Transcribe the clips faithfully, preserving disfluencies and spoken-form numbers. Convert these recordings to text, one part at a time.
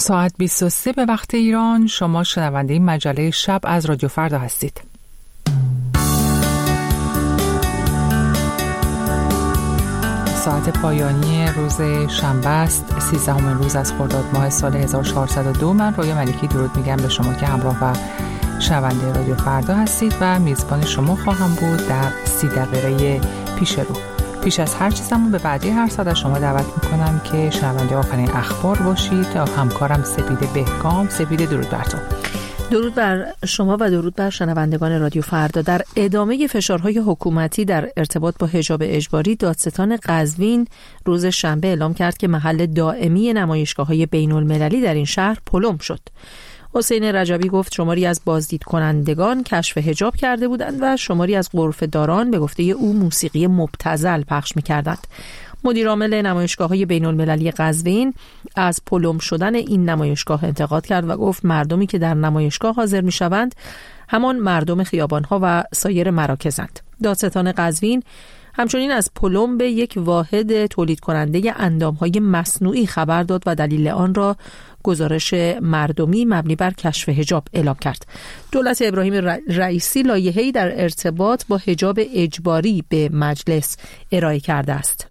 ساعت بیست و سه به وقت ایران. شما شنونده مجله شب از رادیو فردا هستید. ساعت پایانی روز شنبه است، سیزدهمین روز از خرداد ماه سال هزار و چهارصد و دو. من رویا ملکی درود میگم به شما که همراه و شنونده رادیو فردا هستید و میزبان شما خواهم بود در سی دقیقه پیش رو. پیش از هر چیزمون به بعدی هر ساعت از شما دعوت میکنم که شنونده آخرین اخبار باشید. همکارم سپیده بهکام. سپیده درود بر تو. درود بر شما و درود بر شنوندگان رادیو فردا. در ادامه فشارهای حکومتی در ارتباط با حجاب اجباری، دادستان قزوین روز شنبه اعلام کرد که محل دائمی نمایشگاه‌های بین‌المللی در این شهر پلم شد. حسین رجبی گفت شماری از بازدید کنندگان کشف حجاب کرده بودند و شماری از غرفه‌داران به گفته او موسیقی مبتذل پخش می‌کردند. مدیر عامل نمایشگاه‌های بین‌المللی قزوین از پلم شدن این نمایشگاه انتقاد کرد و گفت مردمی که در نمایشگاه حاضر می‌شوند همان مردم خیابان‌ها و سایر مراکزند. دادستان قزوین همچنین از پلم به یک واحد تولید کننده اندام‌های مصنوعی خبر داد و دلیل آن را گزارش مردمی مبنی بر کشف حجاب اعلام کرد. دولت ابراهیم رئیسی لایحه‌ای در ارتباط با حجاب اجباری به مجلس ارائه کرده است.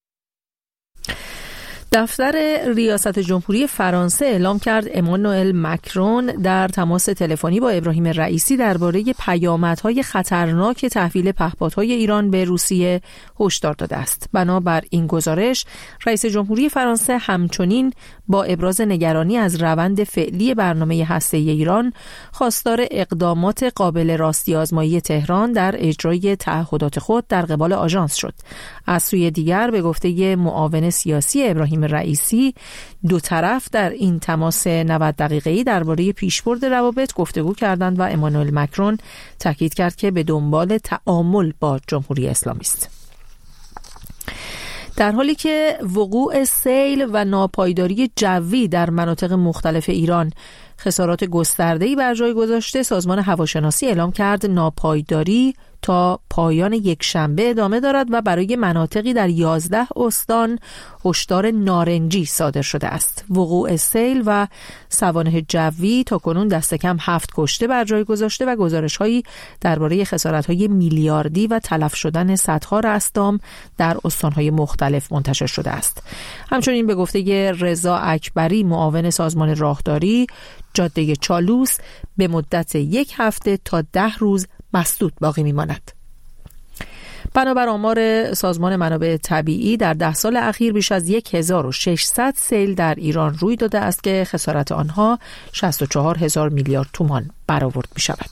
دفتر ریاست جمهوری فرانسه اعلام کرد امانوئل مکرون در تماس تلفنی با ابراهیم رئیسی درباره پیامدهای خطرناک تحویل پهپادهای ایران به روسیه هشدار داده است. بنابر این گزارش، رئیس جمهوری فرانسه همچنین با ابراز نگرانی از روند فعلی برنامه هسته‌ای ایران خواستار اقدامات قابل راستی آزمایی تهران در اجرای تعهدات خود در قبال آژانس شد. از سوی دیگر به گفته معاون سیاسی ابراهیم رئیسی، دو طرف در این تماس نود دقیقه‌ای درباره پیشبرد روابط گفتگو کردند و امانوئل مکرون تاکید کرد که به دنبال تعامل با جمهوری اسلامی است. در حالی که وقوع سیل و ناپایداری جوی در مناطق مختلف ایران خسارات گسترده‌ای بر جای گذاشته، سازمان هواشناسی اعلام کرد ناپایداری تا پایان یک شنبه ادامه دارد و برای مناطقی در یازده استان هشدار نارنجی صادر شده است. وقوع سیل و سوانح جوی تا کنون دست کم هفت کشته بر جای گذاشته و گزارش‌هایی درباره خسارت‌های میلیاردی و تلف شدن صدها رستام در استان‌های مختلف منتشر شده است. همچنین به گفته رضا اکبری، معاون سازمان راهداری، جاده چالوس به مدت یک هفته تا ده روز مسدود باقی میماند. بنابر آمار سازمان منابع طبیعی، در ده سال اخیر بیش از هزار و ششصد سیل در ایران روی داده است که خسارت آنها شصت و چهار هزار میلیارد تومان برآورد می شود.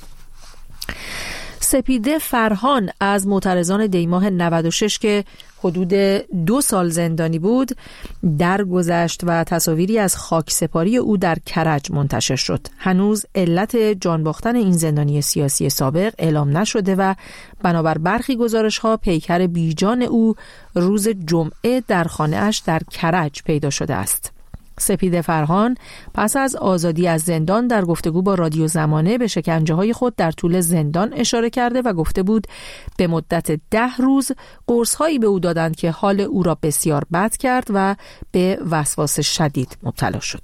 سپیده فرهان از معترضان دیماه نود و شش که حدود دو سال زندانی بود درگذشت و تصاویری از خاکسپاری او در کرج منتشر شد. هنوز علت جان باختن این زندانی سیاسی سابق اعلام نشده و بنابر برخی گزارش‌ها پیکر بیجان او روز جمعه در خانه‌اش در کرج پیدا شده است. سپیده فرهان پس از آزادی از زندان در گفتگو با رادیو زمانه به شکنجه‌های خود در طول زندان اشاره کرده و گفته بود به مدت ده روز قرص‌هایی به او دادند که حال او را بسیار بد کرد و به وسواس شدید مبتلا شد.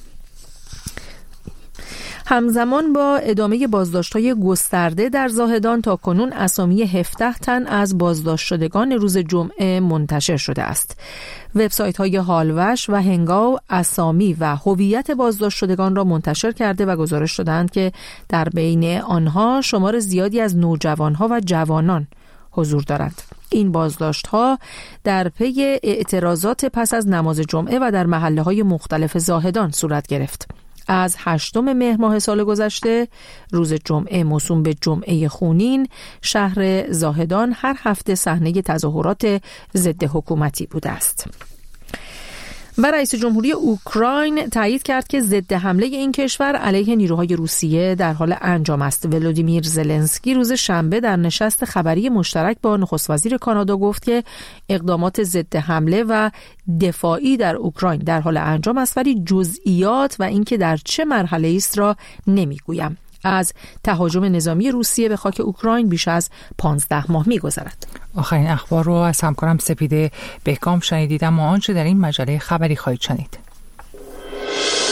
همزمان با ادامه بازداشت‌های گسترده در زاهدان، تا کنون اسامی هفده تن از بازداشت شدگان روز جمعه منتشر شده است. وبسایت‌های هالوش و هنگاو اسامی و هویت بازداشت شدگان را منتشر کرده و گزارش دادند که در بین آنها شمار زیادی از نوجوان‌ها و جوانان حضور دارند. این بازداشت‌ها در پی اعتراضات پس از نماز جمعه و در محله‌های مختلف زاهدان صورت گرفت. از هشتم مهر ماه سال گذشته، روز جمعه موسوم به جمعه خونین، شهر زاهدان هر هفته صحنه تظاهرات ضد حکومتی بوده است. و رئیس جمهوری اوکراین تایید کرد که ضد حمله این کشور علیه نیروهای روسیه در حال انجام است. ولودیمیر زلنسکی روز شنبه در نشست خبری مشترک با نخست وزیر کانادا گفت که اقدامات ضد حمله و دفاعی در اوکراین در حال انجام است، ولی جزئیات و اینکه در چه مرحله است را نمیگویم. از تهاجم نظامی روسیه به خاک اوکراین بیش از پانزده ماه می‌گذرد. آخرین اخبار رو از همکارم سپیده بهکام شنیدید، اما آنچه در این مجله خبری خواهید شنید.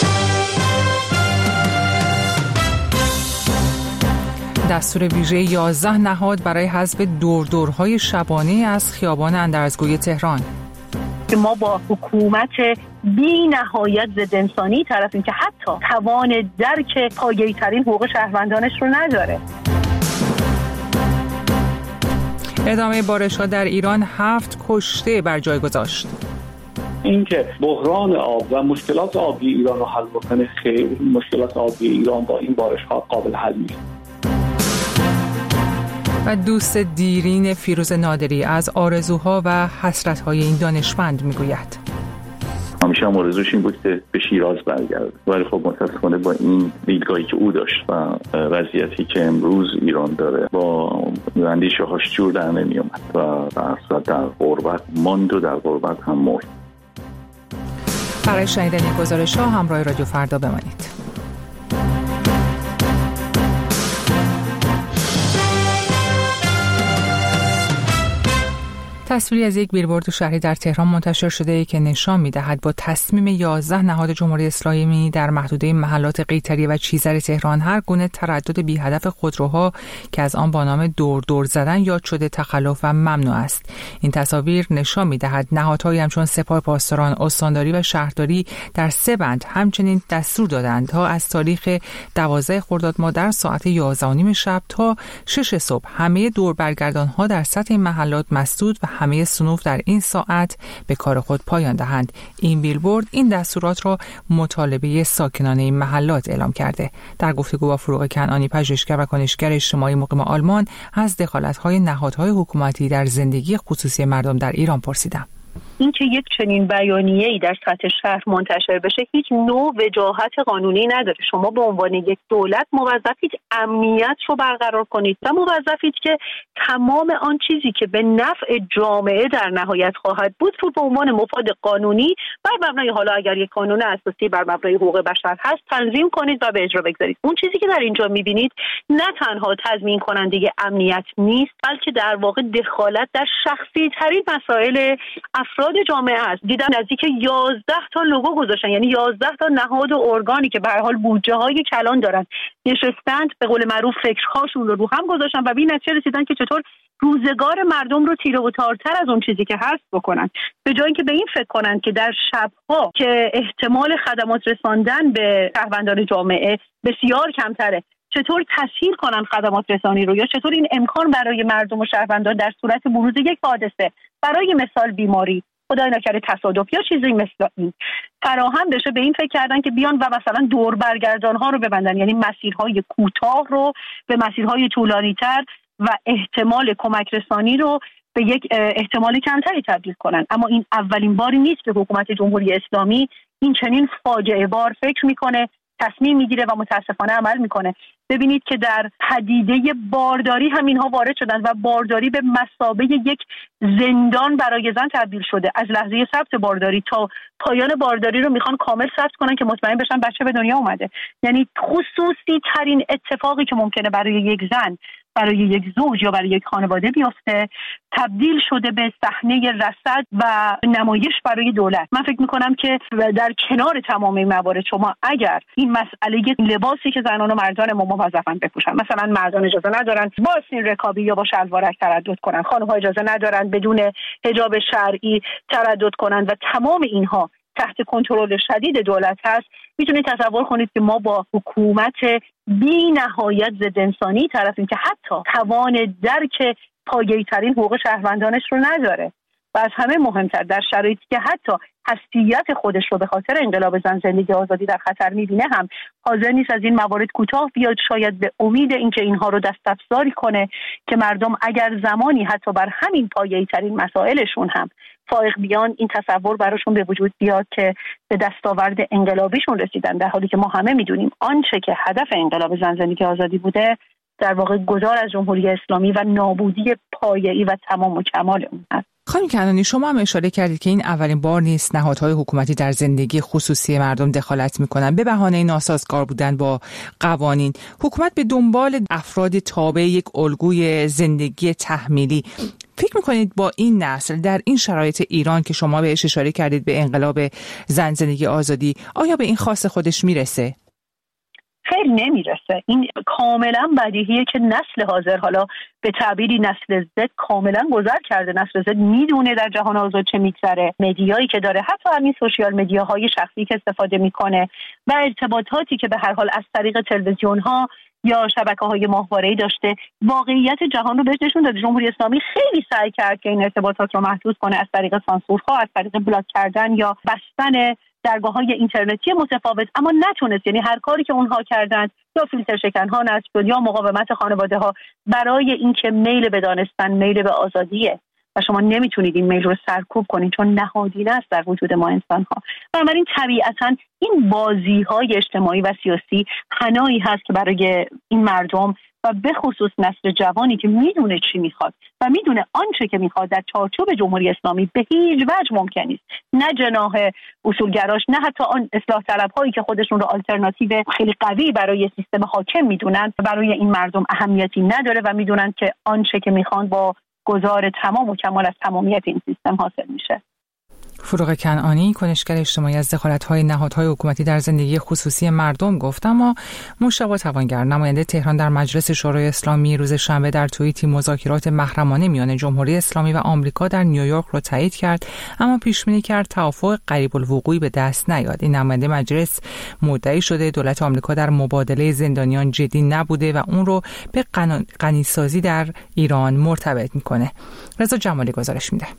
دستور ویژه یازده نهاد برای حذف دوردورهای شبانه از خیابان اندرزگوی تهران. که ما با حکومت بی نهایت ضد انسانی طرفیم که حتی توان درک پایه‌ای ترین حقوق شهروندانش رو نداره. ادامه بارش‌ها در ایران هفت کشته بر جای گذاشت. اینکه بحران آب و مشکلات آبی ایران رو حل بکنه، خیر، مشکلات آبی ایران با این بارش‌ها قابل حل نیست. و دوست دیرین فیروز نادری از آرزوها و حسرت‌های این دانشمند میگوید. همیشه هم آرزوش این بود که به شیراز برگرده، ولی خب متأسفانه با این دیدگاهی که او داشت و وضعیتی که امروز ایران داره با اندیشه هاش جور در نمی اومد و در در غربت ماند و در غربت هم مرد. برای شنیدن این گزارش ها همراه رادیو فردا بمانید. تصویری از یک بیلبورد شهری در تهران منتشر شده که نشان می‌دهد با تصمیم یازده نهاد جمهوری اسلامی در محدوده محلات قیطریه و چیزر تهران هر گونه تردد بی هدف خودروها که از آن با نام دور دور زدن یاد شده تخلف و ممنوع است. این تصاویر نشان می‌دهد نهادهایی همچون سپاه پاسداران، استانداری و شهرداری در سه بند همچنین دستور دادند تا از تاریخ دوازده خرداد ماه در ساعت یازده و نیم شب تا شش صبح همه دور برگردان‌ها در سطح این محلات مسدود و همه صنوف در این ساعت به کار خود پایان دهند. این بیلبورد این دستورات را مطالبه ساکنان این محلات اعلام کرده. در گفتگو با فروغ کنعانی، پژوهشگر و کنشگر اجتماعی مقیم آلمان، از دخالت‌های نهادهای حکومتی در زندگی خصوصی مردم در ایران پرسیدم. این که یک چنین بیانیه‌ای در سطح شهر منتشر بشه هیچ نوع وجاهت قانونی نداره. شما به عنوان یک دولت موظفید امنیت رو برقرار کنید و موظفید که تمام آن چیزی که به نفع جامعه در نهایت خواهد بود رو به عنوان مفاد قانونی بر مبنای، حالا اگر یک قانون اساسی بر مبنای حقوق بشر هست، تنظیم کنید و به اجرا بگذارید. اون چیزی که در اینجا می‌بینید نه تنها تضمین کننده امنیت نیست، بلکه در واقع دخالت در شخصی ترین مسائل افراد جامعه است. دیدم نزدیک یازده تا لوگو گذاشتن، یعنی یازده تا نهاد و ارگانی که به هر حال بودجه های کلان دارن نشستند، به قول معروف فکرهاشون رو رو هم گذاشتن و به این نتیجه رسیدن که چطور روزگار مردم رو تیره و تارتر از اون چیزی که هست بکنن، به جای اینکه به این فکر کنن که در شبها که احتمال خدمات رساندن به شهروندان جامعه بسیار کمتره، چطور تسهیل کنن خدمات رسانی رو، یا چطور این امکان برای مردم و شهروندان در صورت بروز یک حادثه، برای مثال بیماری، خدای نکرده تصادف یا چیزی مثل این، فراهم بشه. به این فکر کردن که بیان و مثلا دور برگردان ها رو ببندن، یعنی مسیرهای کوتاه رو به مسیرهای طولانی تر و احتمال کمک رسانی رو به یک احتمال کمتری تبدیل کنن. اما این اولین باری نیست که حکومت جمهوری اسلامی این چنین فاجعه بار فکر میکنه، تصمیم میگیره و متاسفانه عمل میکنه. ببینید که در پدیده بارداری هم اینها وارد شدن و بارداری به مثابه یک زندان برای زن تبدیل شده. از لحظه ثبت بارداری تا پایان بارداری رو میخوان کامل ثبت کنن که مطمئن بشن بچه به دنیا اومده. یعنی خصوصی ترین اتفاقی که ممکنه برای یک زن، برای یک زوج یا برای یک خانواده بیفته، تبدیل شده به صحنه رصد و نمایش برای دولت. من فکر میکنم که در کنار تمام این موارد شما اگر این مسئله لباسی که زنان و مردان ما موظفن بپوشن، مثلا مردان اجازه ندارن با آستین رکابی یا با شلوارک تردد کنن، خانم‌ها اجازه ندارن بدون حجاب شرعی تردد کنن و تمام اینها تحت کنترل شدید دولت هست، میتونید تصور کنید که ما با حکومت بی نهایت ضد انسانی طرفیم که حتی توان درک پایه‌ای ترین حقوق شهروندانش رو نداره و از همه مهمتر در شرایطی که حتی حیثیت خودش رو به خاطر انقلاب زن، زندگی آزادی در خطر میبینه هم حاضر نیست از این موارد کوتاه بیاد، شاید به امید اینکه اینها رو دست افزاری کنه که مردم اگر زمانی حتی بر همین پایه‌ای ترین مسائلشون هم فائق بیان، این تصور براشون به وجود بیاد که به دستاورد انقلابیشون رسیدن، در حالی که ما همه میدونیم آنچه که هدف انقلاب زن، زندگی آزادی بوده در واقع گذار از جمهوری اسلامی و نابودی پایه‌ای و تمام و کمال اون هست. خانم کنعانی، شما هم اشاره کردید که این اولین بار نیست نهادهای حکومتی در زندگی خصوصی مردم دخالت میکنن به بهانه ناسازگار بودن با قوانین. حکومت به دنبال افراد تابع یک الگوی زندگی تحمیلی. فکر میکنید با این نسل در این شرایط ایران که شما بهش اشاره کردید به انقلاب زن، زندگی آزادی، آیا به این خواست خودش میرسه؟ خیلی نمیرسه. این کاملا بدیهیه که نسل حاضر، حالا به تعبیری نسل زد، کاملا گذر کرده. نسل زد میدونه در جهان آزاد چه میگذره، مدیایی که داره، حتی همین سوشیال مدیاهای شخصی که استفاده میکنه و ارتباطاتی که به هر حال از طریق تلویزیون ها یا شبکه‌های ماهواره‌ای داشته، واقعیت جهان رو بهش نشون داده. جمهوری اسلامی خیلی سعی کرد که این ارتباطات رو محدود کنه از طریق سانسورها، از طریق بلاک کردن یا بستن درگاه‌های اینترنتی متفاوت، اما نتونست. یعنی هر کاری که اونها کردند، یا فیلتر شکن‌ها نصب شد یا مقاومت خانواده‌ها برای اینکه میل به دانستن، میل به آزادیه و شما نمیتونید این میل رو سرکوب کنید چون نهادینه است در وجود ما انسان‌ها. بنابراین طبیعتاً این بازی‌های اجتماعی و سیاسی حنایی هست که برای این مردم و به خصوص نسل جوانی که میدونه چی میخواد و میدونه آنچه که میخواد در چارچوب جمهوری اسلامی به هیچ وجه ممکن نیست، نه جناح اصولگراش، نه حتی آن اصلاح طلب هایی که خودشون رو آلترناتیو خیلی قوی برای سیستم حاکم میدونن، برای این مردم اهمیتی نداره و میدونن که آنچه که میخوان با گذار تمام و کمال از تمامیت این سیستم حاصل میشه. فروغ کنعانی، کنشگر اجتماعی، از دخالت‌های نهادهای حکومتی در زندگی خصوصی مردم گفت. اما مشتبه توانگر، نماینده تهران در مجلس شورای اسلامی، روز شنبه در توییتی مذاکرات محرمانه میان جمهوری اسلامی و آمریکا در نیویورک را تایید کرد، اما پیش‌بینی کرد توافق قریب الوقوع به دست نیاد. این نماینده مجلس مدعی شده دولت آمریکا در مبادله زندانیان جدی نبوده و اون رو به غنی‌سازی در ایران مرتبط میکنه. رضا جمالی گزارش میده.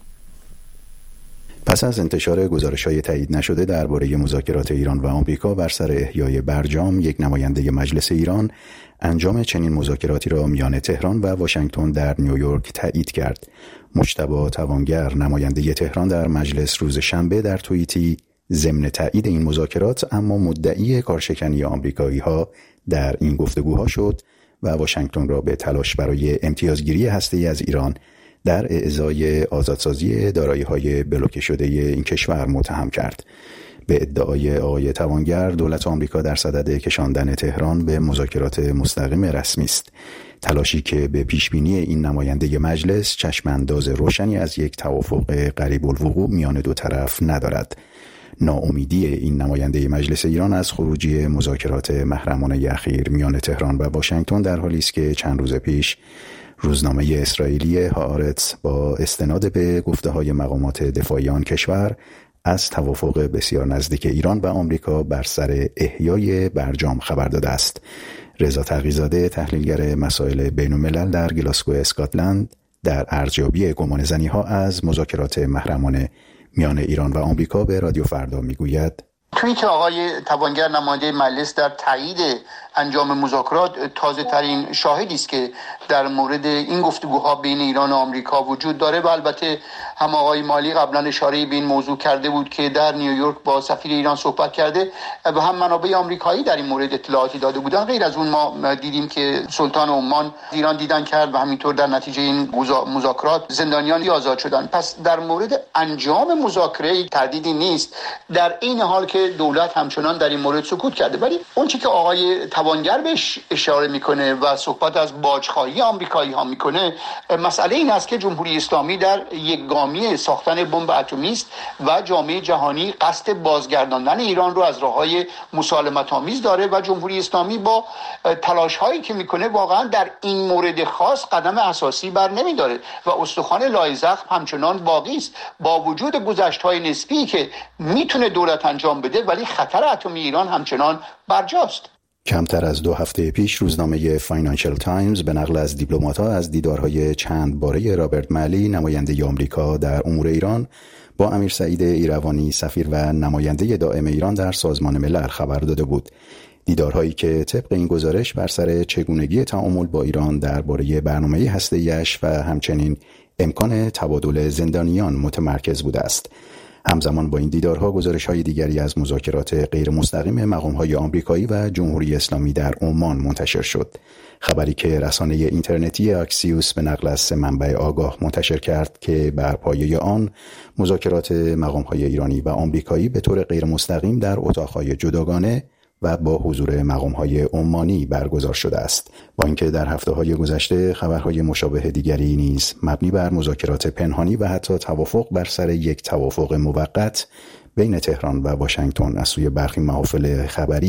پس از انتشار گزارش‌های تایید نشده درباره مذاکرات ایران و آمریکا بر سر احیای برجام، یک نماینده مجلس ایران انجام چنین مذاکراتی را میان تهران و واشنگتن در نیویورک تایید کرد. مجتبی توانگر، نماینده تهران در مجلس، روز شنبه در توییتی ضمن تایید این مذاکرات اما مدعی کارشکنی آمریکایی‌ها در این گفتگوها شد و واشنگتن را به تلاش برای امتیازگیری هسته‌ای از ایران در اعضای آزادسازی دارایی‌های بلوکه شده این کشور متهم کرد. به ادعای آقای توانگر، دولت آمریکا در صدد کشاندن تهران به مذاکرات مستقیم رسمی است. تلاشی که به پیشبینی این نماینده مجلس چشمانداز روشنی از یک توافق قریب الوقوع میان دو طرف ندارد. ناامیدی این نماینده مجلس ایران از خروجی مذاکرات محرمانه اخیر میان تهران و واشنگتن در حالی است که چند روز پیش روزنامه اسرائیلی هآرتس با استناد به گفته‌های مقامات دفاعی آن کشور از توافق بسیار نزدیک ایران و آمریکا بر سر احیای برجام خبر داده است. رضا تقی‌زاده، تحلیلگر مسائل بین‌الملل در گلاسگو اسکاتلند، در ارزیابی گمانه‌زنی‌ها از مذاکرات محرمانه میان ایران و آمریکا به رادیو فردا میگوید: توییت آقای توانگر نماینده مجلس در تایید انجام مذاکرات تازه ترین شاهدی است که در مورد این گفتگوها بین ایران و آمریکا وجود داره و البته هم آقای مالی قبلا اشاره به این موضوع کرده بود که در نیویورک با سفیر ایران صحبت کرده و هم منابع آمریکایی در این مورد اطلاعاتی داده بودن. غیر از اون ما دیدیم که سلطان عمان ایران دیدن کرد و همینطور در نتیجه این مذاکرات زندانیان آزاد شدن. پس در مورد انجام مذاکره تردیدی نیست، در این حال که دولت همچنان در این مورد سکوت کرده. ولی اون چیزی که آقای توانگر بهش اشاره میکنه و صحبت از باجخواهی آمریکایی ها میکنه، مسئله این است که جمهوری اسلامی در یک گامی ساختن بمب اتمی است و جامعه جهانی قصد بازگرداندن ایران رو از راههای مسالمت آمیز داره و جمهوری اسلامی با تلاش هایی که میکنه واقعا در این مورد خاص قدم اساسی بر نمیداره و استخوان لای زخم همچنان باقی است با وجود گذشت های نسبی که میتونه دولت انجام بده، ولی خطر اتمی ایران همچنان برجاست. کمتر از دو هفته پیش روزنامه فاینانشل تایمز به نقل از دیپلمات‌ها از دیدارهای چند باره رابرت مالی، نماینده آمریکا در امور ایران، با امیر سعید ایروانی، سفیر و نماینده دائم ایران در سازمان ملل خبر داده بود. دیدارهایی که طبق این گزارش بر سر چگونگی تعامل با ایران درباره برنامه هسته‌ایش و همچنین امکان تبادل زندانیان متمرکز بوده است. همزمان با این دیدارها گزارش‌های دیگری از مذاکرات غیر مستقیم مقام‌های آمریکایی و جمهوری اسلامی در عمان منتشر شد. خبری که رسانه اینترنتی اکسیوس به نقل از سه منبع آگاه منتشر کرد که بر پایه آن مذاکرات مقام‌های ایرانی و آمریکایی به طور غیر مستقیم در اتاق‌های جداگانه و با حضور مقام‌های عمانی برگزار شده است. با اینکه در هفته‌های گذشته خبرهای مشابه دیگری نیز مبنی بر مذاکرات پنهانی و حتی توافق بر سر یک توافق موقت بین تهران و واشنگتن از سوی برخی محافل خبری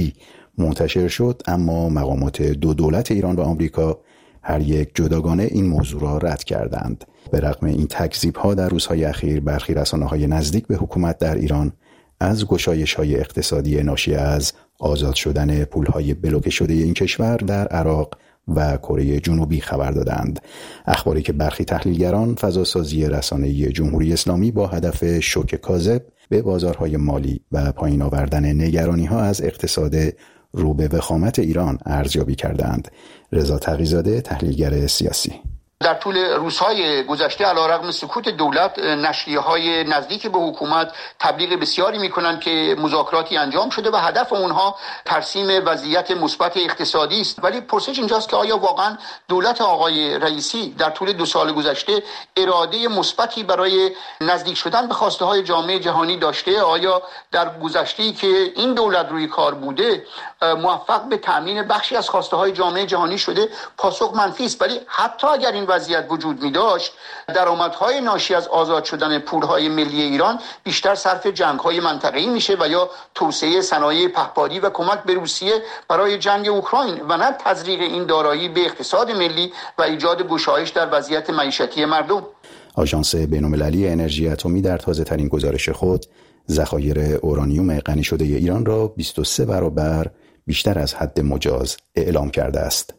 منتشر شد، اما مقامات دو دولت ایران و آمریکا هر یک جداگانه این موضوع را رد کردند. به رغم این تکذیب‌ها در روزهای اخیر برخی رسانه‌های نزدیک به حکومت در ایران از گشایش‌های اقتصادی ناشی از آزاد شدن پول‌های بلوکه شده این کشور در عراق و کره جنوبی خبر دادند. اخباری که برخی تحلیلگران فضاسازی رسانه‌ای جمهوری اسلامی با هدف شوک کاذب به بازارهای مالی و پایین آوردن نگرانی‌ها از اقتصاد رو به وخامت ایران ارزیابی کردند. رضا تقی‌زاده، تحلیلگر سیاسی: در طول روزهای گذشته علیرغم سکوت دولت، نشریه‌های نزدیک به حکومت تبلیغ بسیاری می‌کنند که مذاکراتی انجام شده و هدف اونها ترسیم وضعیت مثبت اقتصادی است. ولی پرسش اینجاست که آیا واقعا دولت آقای رئیسی در طول دو سال گذشته اراده مثبتی برای نزدیک شدن به خواسته‌های جامعه جهانی داشته؟ آیا در گذشته‌ای که این دولت روی کار بوده موفق به تامین بخشی از خواسته‌های جامعه جهانی شده؟ پاسخ منفی است. ولی حتی اگر این وضعیت وجود می داشت، درآمدهای ناشی از آزاد شدن پولهای ملی ایران بیشتر صرف جنگ‌های منطقه‌ای میشه و یا توسعه صنایع پهپادی و کمک به روسیه برای جنگ اوکراین و نه تزریق این دارایی به اقتصاد ملی و ایجاد گشایش در وضعیت معیشتی مردم. آژانس بین‌المللی انرژی اتمی در تازه‌ترین گزارش خود ذخایر اورانیوم غنی شده ایران را بیست و سه برابر بیشتر از حد مجاز اعلام کرده است.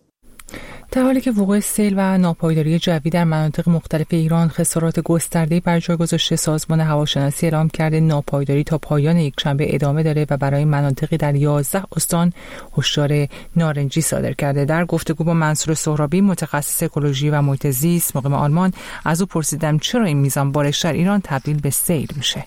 در حالی که وقوع سیل و ناپایداری جوی در مناطق مختلف ایران خسارات گسترده‌ای بر جای گذاشته، سازمان هواشناسی اعلام کرده ناپایداری تا پایان یکشنبه ادامه داره و برای مناطقی در یازده استان هشدار نارنجی صادر کرده. در گفتگو با منصور سهرابی، متخصص اکولوژی و محیط زیست مقیم آلمان، از او پرسیدم چرا این میزان بارش در ایران تبدیل به سیل میشه.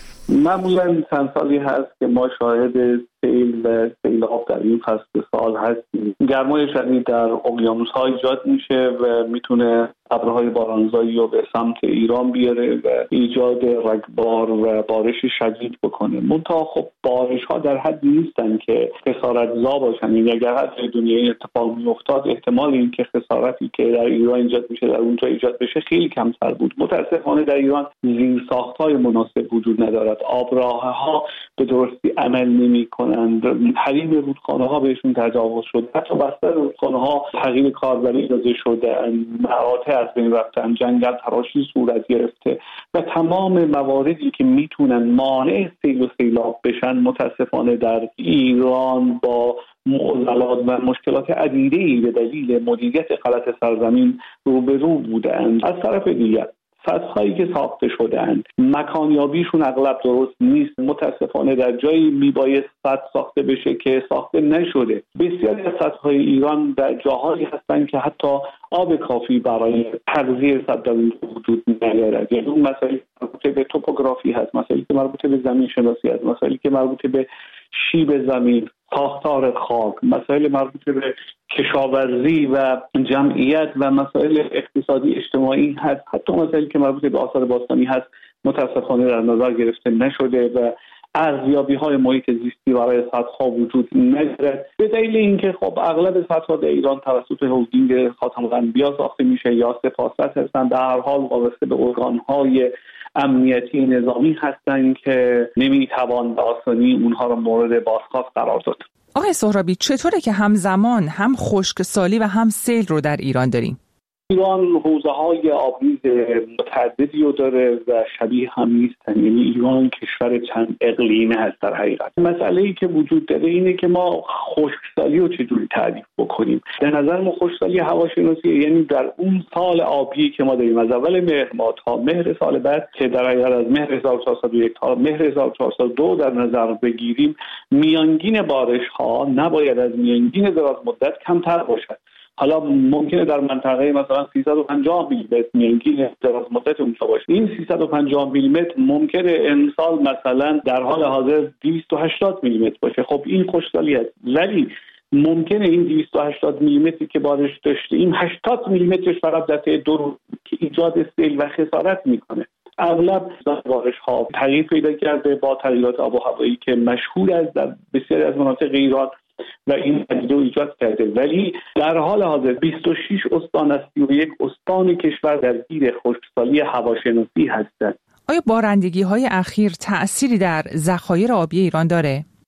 معمولا چند سالی هست که ما شاهد سیل و سیلاب در این فصل سال هستیم. گرمای شدید در اقیانوس‌ها ایجاد میشه و میتونه ابرهای بارانزایی رو به سمت ایران بیاره و ایجاد رگبار و بارش شدید بکنه. منتها خب بارش‌ها در حدی نیستن که خسارت‌زا باشن. یعنی اگر هر جای دنیا این اتفاق میافتاد، احتمال این که خسارتی که در ایران ایجاد میشه در اونجا ایجاد بشه خیلی کمتر بود. متأسفانه در ایران زیرساخت‌های مناسب وجود ندارد. آبراه‌ها به درستی عمل نمی‌کنند. حریم رودخانه‌ها بهشون تجاوز شده. حتی بستر رودخانه‌ها تغییر کاربری داده شده. مراتع از بین رفتن، جنگل تراشی صورت گرفته و تمام مواردی که میتونن مانع سیل و سیلاب بشن متاسفانه در ایران با معضلات و مشکلات عدیده‌ای به دلیل مدیریت غلط سرزمین روبرو بودند. از طرف دیگر سدهایی که ساخته شده‌اند مکانیابیشون اغلب درست نیست. متاسفانه در جایی میبایست سد ساخته بشه که ساخته نشده. بسیاری از سدهای ایران در جاهایی هستند که حتی آب کافی برای تغذیه سد در اونجا وجود ندارد. یعنی اون مسائلی مربوط به توپوگرافی هست، مسائلی که مربوط به زمین شناسی هست، مسائلی که مربوط به شیب زمین، ساختار خاک، مسائل مربوط به کشاورزی و جمعیت و مسائل اقتصادی اجتماعی هست، حتی مسائلی که مربوط به آثار باستانی هست متاسفانه در نظر گرفته نشده و ارزیابی‌های محیط زیستی برای سدها وجود ندارد. به دلیل اینکه خب اغلب سدها در ایران توسط هلدینگ خاتم الانبیا ساخته میشه یا سپاست هستند، در هر حال وابسته به ارگان‌های امنیتی نظامی هستند که نمیتوان به آسانی اونها را مورد بازخواست قرار داد. آقای سهرابی، چطوره که همزمان هم خشکسالی و هم سیل رو در ایران داریم؟ ایران حوزه‌های آبریز متعددی رو داره و شبیه هم نیستن. یعنی ایران کشور چند اقلیمه هست در حقیقت. مسئله‌ای که وجود داره اینه که ما خشکسالی رو چجوری تعریف بکنیم. در نظر ما خشکسالی هواشناسی یعنی در اون سال آبی که ما داریم از اول مهر ماه تا مهر سال بعد که در حقیقت از مهر هزار و چهارصد و یک تا مهر هزار و چهارصد و دو در نظر بگیریم، میانگین بارش‌ها نباید از میانگین دراز مدت کمتر باشد. حالا ممکنه در منطقه مثلا سیصد و پنجاه میلیمتر میانگین دراز مدت اونجا باشه. این سیصد و پنجاه میلیمتر ممکنه امسال مثلا در حال حاضر دویست و هشتاد میلیمتر باشه. خب این خشکسالی است، ولی ممکنه این دویست و هشتاد میلیمتری که بارش داشتیم هشتاد میلیمترش فقط در طی دو روز که ایجاد سیل و خسارت میکنه. اغلب بارش ها تغییر پیدا کرده با تغییرات آب و هوایی که مشهور است در بسیاری از مناطق ایران و این پدیده ایجاد کرده، ولی در حال حاضر بیست و شش استان از سی و یک استان کشور درگیر خشکسالی هواشناسی هستند. آیا بارندگی‌های اخیر تأثیری در ذخایر آبی ایران داره؟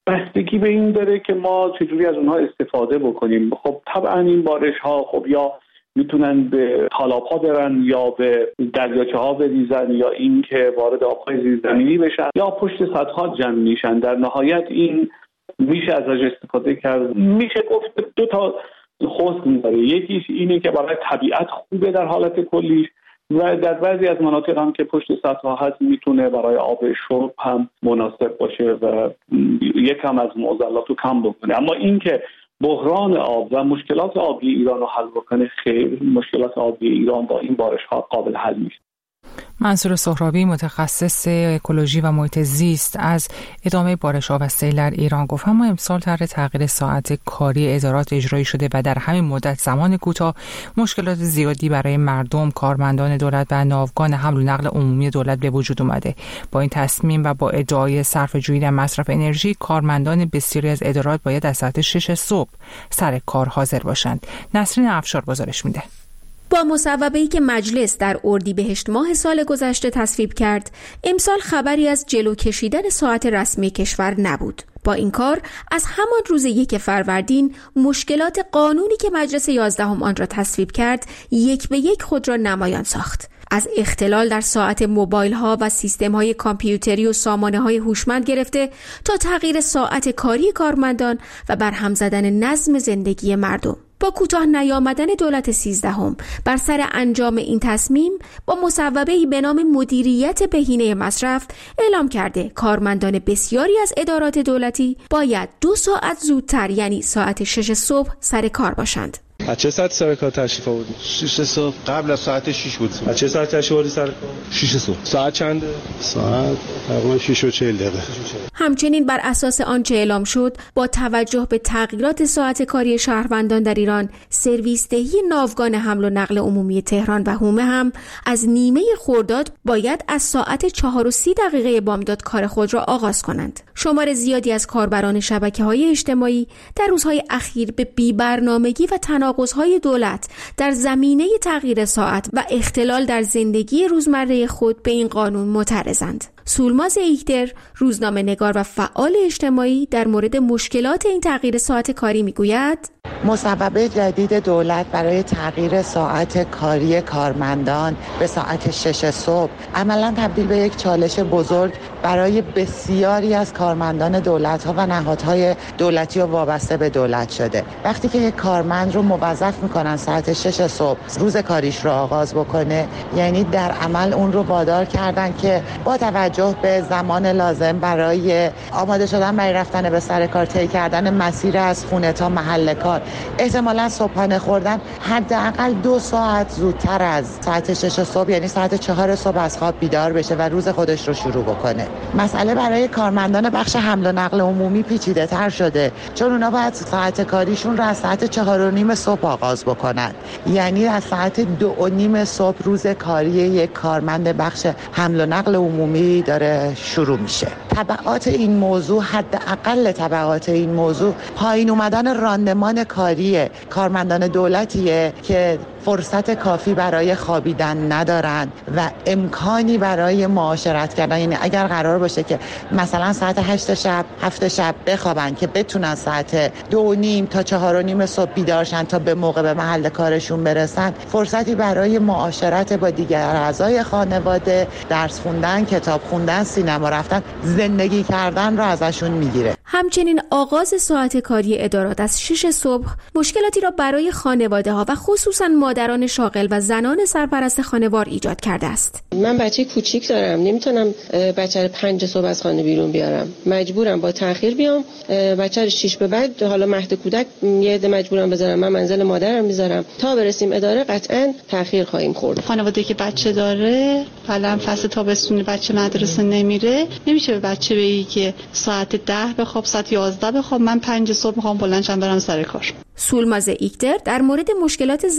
بستگی به این داره که ما چجوری از اونها استفاده بکنیم. خب طبعا این بارش ها خب یا میتونن به تالاب ها برن یا به دریاچه ها بریزن یا این که وارد آبهای زیرزمینی بشن یا پشت سدها جمع میشن. در نهایت این میشه ازش استفاده کرد. میشه گفت دو تا حسن داره، یکیش اینه که برای طبیعت خوبه در حالت کلیش و در بعضی از مناطق هم که پشت سطح هست میتونه برای آب شرب هم مناسب باشه و یکم از معضلات رو کم بکنه. اما این که بحران آب و مشکلات آبی ایران رو حل بکنه، خیر، مشکلات آبی ایران با این بارش ها قابل حل میشه. منصور سهرابی، متخصص اکولوژی و محیط زیست، از ادامه بارش‌ها و سیل در ایران گفت اما امسال طرح تغییر ساعت کاری ادارات اجرایی شده و در همین مدت زمان کوتاه مشکلات زیادی برای مردم، کارمندان دولت و ناوگان حمل و نقل عمومی دولت به وجود اومده. با این تصمیم و با ادعای صرفه‌جویی در مصرف انرژی، کارمندان بسیاری از ادارات باید از ساعت شش صبح سر کار حاضر باشند. نسرین افشار گزارش میده. با مصوبه‌ای که مجلس در اردیبهشت ماه سال گذشته تصویب کرد، امسال خبری از جلو کشیدن ساعت رسمی کشور نبود. با این کار از همان روز یک فروردین مشکلات قانونی که مجلس یازدهم آن را تصویب کرد یک به یک خود را نمایان ساخت. از اختلال در ساعت موبایل ها و سیستم های کامپیوتری و سامانه های هوشمند گرفته تا تغییر ساعت کاری کارمندان و برهم زدن نظم زندگی مردم. با کوتاه نیامدن دولت سیزدهم بر سر انجام این تصمیم، با مصوبه‌ای به نام مدیریت بهینه مصرف اعلام کرده کارمندان بسیاری از ادارات دولتی باید دو ساعت زودتر، یعنی ساعت شش صبح سر کار باشند. از چه ساعت سر کار تشریف آوردی؟ شش صبح. قبل از ساعت شش بود. از چه ساعت تشریف آوردی سر کار؟ شش صبح. ساعت چنده؟ ساعت تقریبا شش و چهل دقیقه. همچنین بر اساس آنچه اعلام شد، با توجه به تغییرات ساعت کاری شهروندان در ایران، سرویس دهی ناوگان حمل و نقل عمومی تهران و حومه هم از نیمه خرداد باید از ساعت چهار و سی دقیقه بامداد کار خود را آغاز کنند. شمار زیادی از کاربران شبکه‌های اجتماعی در روزهای اخیر به بی‌برنامگی و تناقض‌های دولت در زمینه تغییر ساعت و اختلال در زندگی روزمره خود به این قانون معترضند. سولماز ایکتر، روزنامه‌نگار و فعال اجتماعی، در مورد مشکلات این تغییر ساعت کاری میگوید: مصوبه جدید دولت برای تغییر ساعت کاری کارمندان به ساعت شش صبح عملاً تبدیل به یک چالش بزرگ برای بسیاری از کارمندان دولت‌ها و نهادهای دولتی و وابسته به دولت شده. وقتی که یک کارمند رو موظف می‌کنن ساعت شش صبح روز کاریش رو آغاز بکنه، یعنی در عمل اون رو وادار کردن که با توجه به زمان لازم برای آماده شدن برای رفتن به سر کار، طی کردن مسیر از خونه تا محل کار، احتمالاً صبحانه خوردن حداقل دو ساعت زودتر از ساعت شش صبح، یعنی ساعت چهار صبح از خواب بیدار بشه و روز خودش رو شروع بکنه. مسئله برای کارمندان بخش حمل و نقل عمومی پیچیده تر شده، چون اونا باید ساعت کاریشون رو از ساعت چهار و نیم صبح آغاز بکنن، یعنی از ساعت دو و نیم صبح روز کاری یک کارمند بخش حمل و نقل عمومی داره شروع میشه. تبعات این موضوع، حداقل تبعات این موضوع، پایین اومدن راندمان کاری کارمندان دولتیه که فرصت کافی برای خوابیدن ندارن و امکانی برای معاشرت کردن. یعنی اگر قرار باشه که مثلا ساعت هشت شب، هفت شب بخوابن که بتونن ساعت دو و نیم تا چهار و نیم صبح بیدارشن تا به موقع به محل کارشون برسن، فرصتی برای معاشرت با دیگر اعضای خانواده، درس خوندن، کتاب خوندن، سینما رفتن، زندگی کردن رو ازشون میگیره. همچنین آغاز ساعت کاری ادارات از شش صبح مشکلاتی را برای خانواده ها و خصوصا مادران شاغل و زنان سرپرست خانوار ایجاد کرده است. من بچه کوچیک دارم، نمیتونم بچه رو پنج صبح از خانه بیرون بیارم، مجبورم با تأخیر بیام. بچه رو شش به بعد، حالا مهد کودک یه عده مجبورم بذارم، من منزل مادرم میذارم تا برسیم اداره، قطعا تأخیر خواهیم خورد. خانواده که بچه داره، حالا فصل تابستون بچه مدرسه نمیره، نمیشه به بچه بگی که ساعت ده بخواب، ساعت یازده بخواب، من پنج صبح میخوام بلند شم برم سر کار. سولماز ایکتر در مورد مشکلات زنان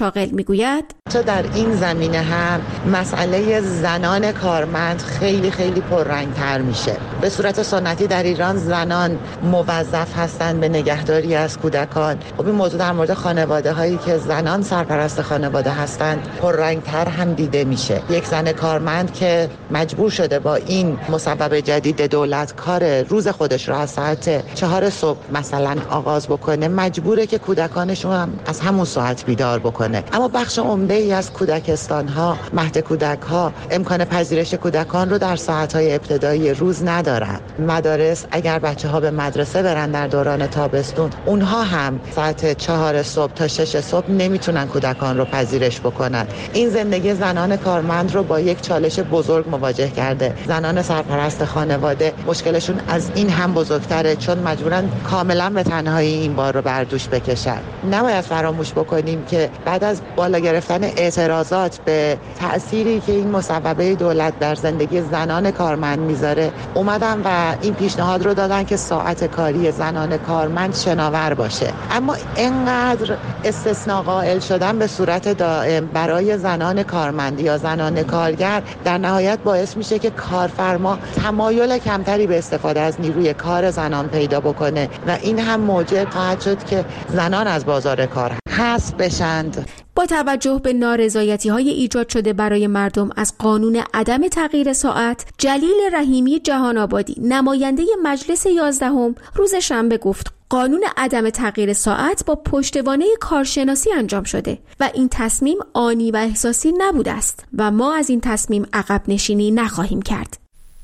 شاغل میگوید تو در این زمینه هم مسئله زنان کارمند خیلی خیلی پررنگ‌تر میشه. به صورت سنتی در ایران زنان موظف هستند به نگهداری از کودکان. خب این موضوع در مورد خانواده هایی که زنان سرپرست خانواده هستند پررنگ‌تر هم دیده میشه. یک زن کارمند که مجبور شده با این مصوبه جدید دولت کار روز خودش رو از ساعت چهار صبح مثلا آغاز بکنه، مجبوره که کودکانش رو هم از همون ساعت بیدار بکنه. اما بخش عمده ای از کودکستان ها، مهد کودک ها امکان پذیرش کودکان رو در ساعت های ابتدایی روز ندارن. مدارس اگر بچه ها به مدرسه برن در دوران تابستون، اونها هم ساعت چهار صبح تا شش صبح نمیتونن کودکان رو پذیرش بکنن. این زندگی زنان کارمند رو با یک چالش بزرگ مواجه کرده. زنان سرپرست خانواده مشکلشون از این هم بزرگتره، چون مجبورن کاملا به تنهایی این بار رو بر دوش بکشن. نباید فراموش بکنیم که بعد از بالا گرفتن اعتراضات به تأثیری که این مصوبه دولت در زندگی زنان کارمند میذاره، اومدن و این پیشنهاد رو دادن که ساعت کاری زنان کارمند شناور باشه. اما اینقدر استثناء قائل شدن به صورت دائم برای زنان کارمند یا زنان کارگر در نهایت باعث میشه که کارفرما تمایل کمتری به استفاده از نیروی کار زنان پیدا بکنه و این هم موجب خواهد شد که زنان از بازار کار حذف بشند. با توجه به نارضایتی‌های ایجاد شده برای مردم از قانون عدم تغییر ساعت، جلیل رحیمی جهان آبادی، نماینده مجلس یازدهم، روز شنبه گفت قانون عدم تغییر ساعت با پشتوانه کارشناسی انجام شده و این تصمیم آنی و احساسی نبوده است و ما از این تصمیم عقب نشینی نخواهیم کرد.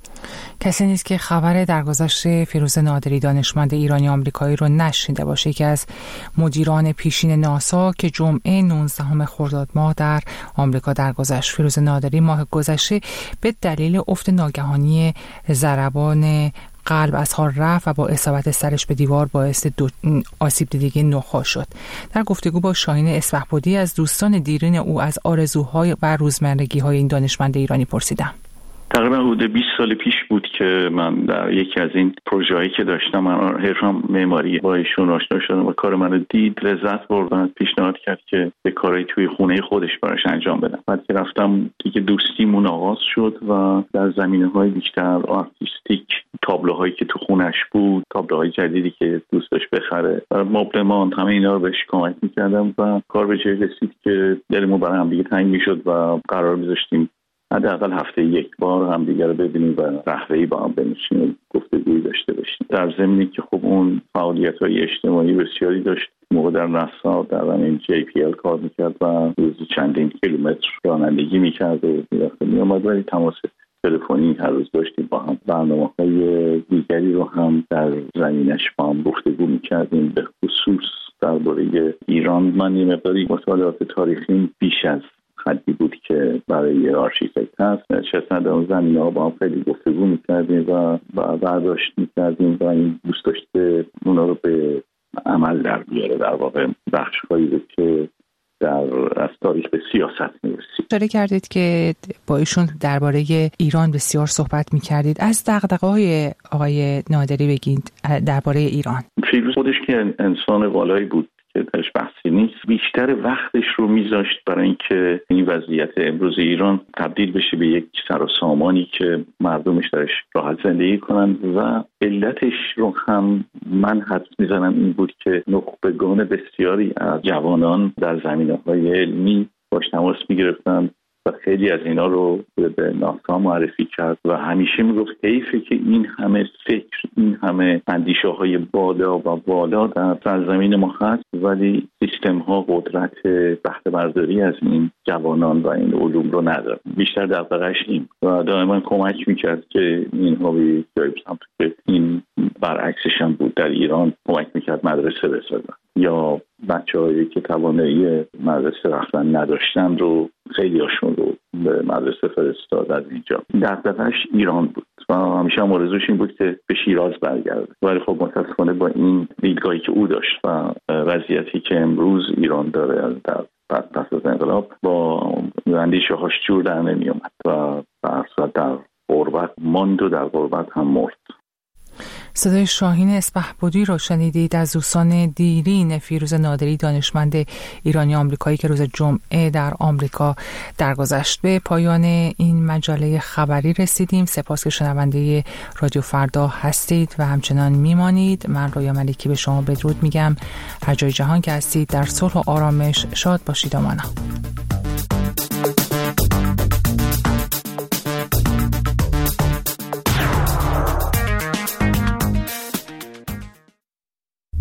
کسی نیست که خبر درگذشت فیروز نادری دانشمند ایرانی آمریکایی رو نشنیده باشه که از مدیران پیشین ناسا که جمعه نوزدهم خرداد ماه در آمریکا درگذشت. فیروز نادری ماه گذشته به دلیل افت ناگهانی ضربان قلب از حال رفت و با اصابت سرش به دیوار باعث آسیب دیدگی نخاع شد. در گفتگو با شاهین اسپهبدی از دوستان دیرین او از آرزوهای و روزمرگی‌های این دانشمند ایرانی پرسیدم. تقریبا حدود بیست سال پیش بود که من در یکی از این پروژه‌هایی که داشتم، من حرفم معماری، با ایشون آشنا شدم و کار منو دید، لذت برد و پیشنهاد کرد که به کارهای توی خونه خودش براش انجام بدم. بعد که رفتم دیگه دوستیمون آغاز شد و در زمینه‌های بیشتر آرتیستیک، تابلوهایی که تو خونش بود، تابلوهای جدیدی که دوست داشت بخره و مبلمان، همه اینا رو بهش کمک می‌کردم و کار به جایی رسید که دلمون برای هم دیگه تنگ می‌شد و قرار می‌ذاشتیم حداقل هفته یک بار هم دیگه رو ببینیم و قهوه‌ای با هم بنشینیم و گفتگویی داشته باشیم. در ضمنی که خب اون فعالیت‌های اجتماعی بسیاری داشت. موقع در ناسا در همین جی پی ال کار می‌کرد و روزی چندین کیلومتر رانندگی می‌کرد و می‌آمد، ولی تماس تلفنی هر روز داشتیم با هم. برنامه‌های دیگری رو هم در زمینش با هم گفتگو می‌کردیم، به خصوص درباره ایران. من یه مقداری مطالعات تاریخی بیش از حدی بود که برای آرشیتکت هست. نشستن در اون زمینه ها با هم خیلی گفتگو میکردیم و برداشت میکردیم و این دوست داشته اونا رو به عمل در بیاره. در واقع بخش هایی بود که در از تاریخ به سیاست میرسید. اشاره کردید که با ایشون درباره ایران بسیار صحبت میکردید. از دغدغه‌های آقای نادری بگید درباره ایران. فیروز خودش که انسان والایی بود که درش بحثی نیست، بیشتر وقتش رو میذاشت برای اینکه این وضعیت امروز ایران تبدیل بشه به یک سر و سامانی که مردمش درش راحت زندگی کنن و علتش رو هم من حدس میزنم این بود که نخبگان بسیاری از جوانان در زمینه‌های علمی باش تماس میگرفتن و خیلی از اینا رو به ناسا معرفی کرد و همیشه میگفت حیفه که این همه فکر، این همه اندیشه های بالا و بالا در سرزمین ما هست ولی سیستم ها قدرت بهره برداری از این جوانان و این علوم رو نداره. بیشتر دغدغه‌اش این و دائما کمک میکرد که اینها به جایی برسن که این برعکسش هم بود. در ایران کمک میکرد مدرسه بسازن یا بچه‌هایی که توانایی مدرسه رفتن نداشتن رو خیلی هاشون رو به مدرسه فرستاد از اینجا. دغدغه‌اش ایران بود و همیشه هم آرزوش این بود که به شیراز برگرده، ولی خب متأسفانه با این دیدگاهی که او داشت و وضعیتی که امروز ایران داره در پس از انقلاب با اندیشه هاش جور در نمی اومد و در غربت ماند و در غربت هم مرد. صدای شاهین اسپهبدی رو شنیدید از دوستان دیرین فیروز نادری، دانشمند ایرانی آمریکایی که روز جمعه در آمریکا درگذشت. به پایان این مجله خبری رسیدیم. سپاس که شنونده رادیو فردا هستید و همچنان میمانید. من رویا ملکی به شما بدرود میگم. هر جای جهان که هستید در صلح و آرامش شاد باشید. آمانا.